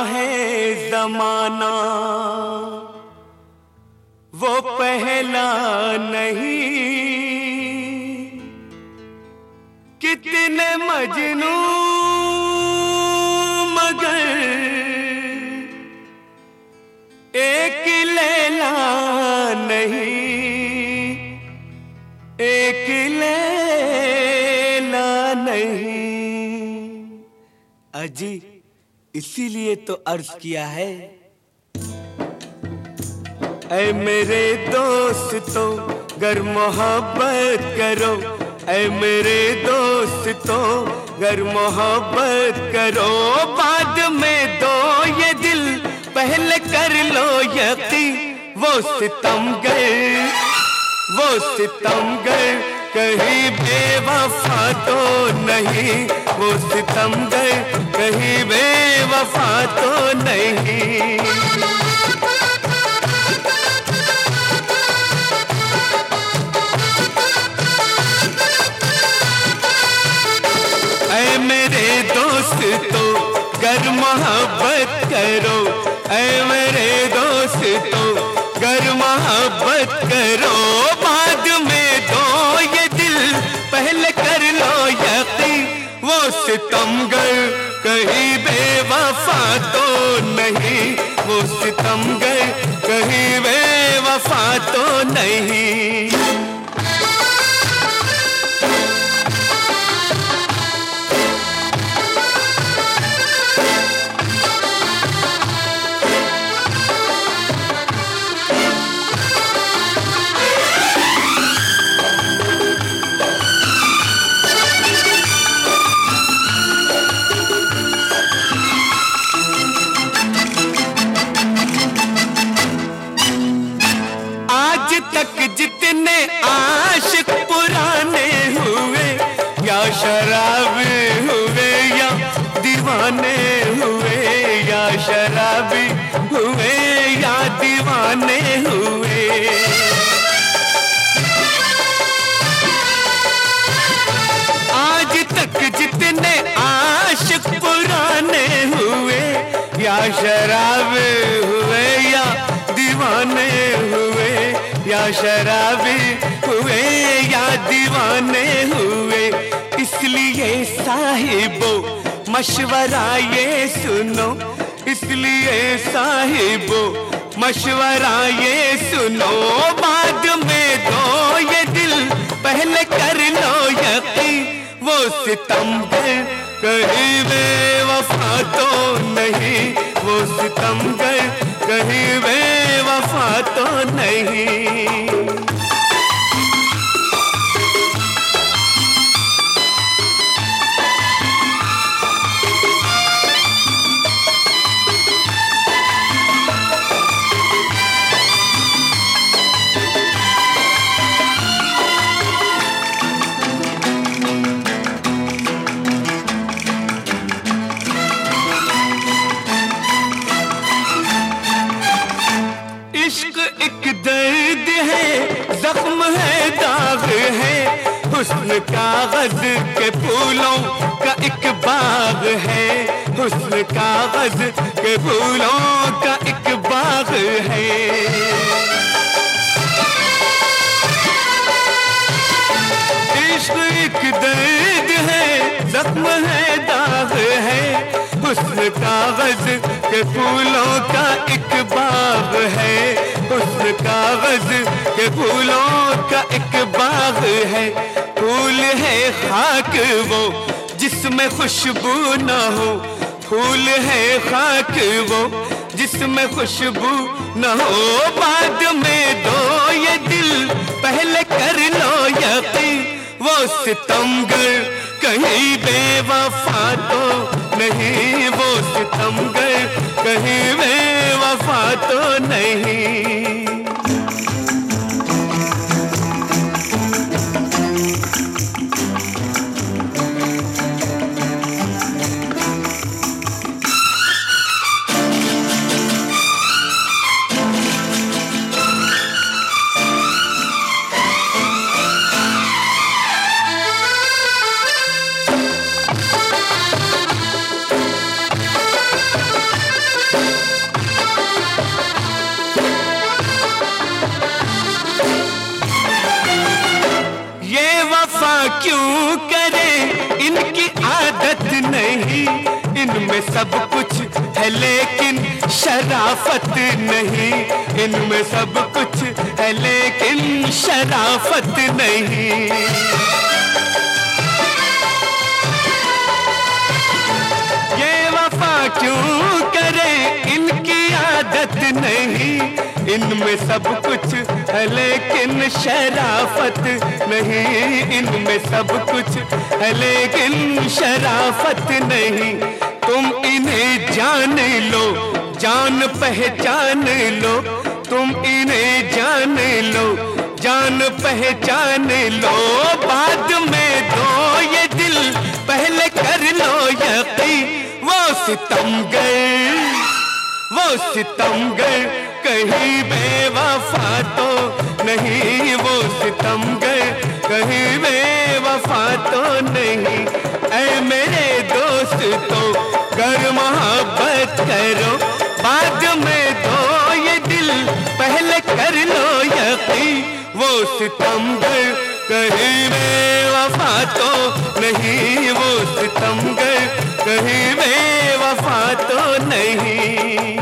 है जमाना वो पहला नहीं, कितने मजनू मगर एक लैला नहीं, एक लैला नहीं। अजी इसीलिए तो अर्ज किया है, ऐ मेरे दोस्तों गर मोहब्बत करो, ऐ मेरे दोस्तों गर मोहब्बत करो, बाद में दो ये दिल पहले कर लो यकीन। वो सितमगर कहीं बेवफा तो नहीं, वो सितमगर कहीं बेवफा तो नहीं। ऐ मेरे दोस्तों गर मोहब्बत करो, ऐ मेरे दोस्तों गर मोहब्बत करो, बाद में दो ये दिल पहले कर लो यकीन। वो सितमगर कहीं बेवफा तो नहीं, वो सितमगर कहीं बेवफा तो नहीं। तक जितने आशिक पुराने हुए, या शराबी हुए या दीवाने हुए, या शराबी हुए या दीवाने हुए, आज तक जितने आशिक पुराने हुए, या शराबी हुए या दीवाने हुए, या शराबी हुए या दीवाने हुए, इसलिए साहिबो मशवरा ये सुनो, इसलिए साहिबो मशवरा ये सुनो, बाद में दो ये दिल पहले कर लो यकीन। वो सितमगर कहीं बेवफा तो नहीं, वो सितमगर कहीं बेवफा तो नहीं। इश्क एक दर्द है, जख्म है, दाग है, हुस्न कागज के फूलों का एक बाग है, हुस्न कागज के फूलों का एक बाग है। इश्क एक दर्द है, जख्म है, दाग है, हुस्न कागज के फूलों का एक बाग है, हुस्न कागज के फूलों का एक बाग है। फूल है खाक वो जिसमें खुशबू न हो, फूल है खाक वो जिसमें खुशबू न हो, बाद में दो ये दिल पहले कर लो यकीन। वो सितमगर कहीं बेवफा तो नहीं, वो सितमगर कहीं बेवफा तो नहीं। सब कुछ है लेकिन शराफत नहीं, इनमें सब कुछ है लेकिन शराफत नहीं। ये वफा क्यों करे इनकी आदत नहीं, इनमें सब कुछ है लेकिन शराफत नहीं, इनमें सब कुछ है लेकिन शराफत नहीं। तुम इन्हें जान लो, जान पहचान लो, तुम इन्हें जान लो, जान पहचान लो, बाद में दो ये दिल पहले कर लो यकीन। वो सितमगर कहीं बेवफा तो नहीं, वो सितमगर कहीं बेवफा तो नहीं। ऐ मेरे दोस्त तो कर मोहब्बत करो, बाद में दो ये दिल पहले कर लो यकीन। वो सितमगर कहीं बेवफा तो नहीं, वो सितमगर कहीं बेवफा तो नहीं।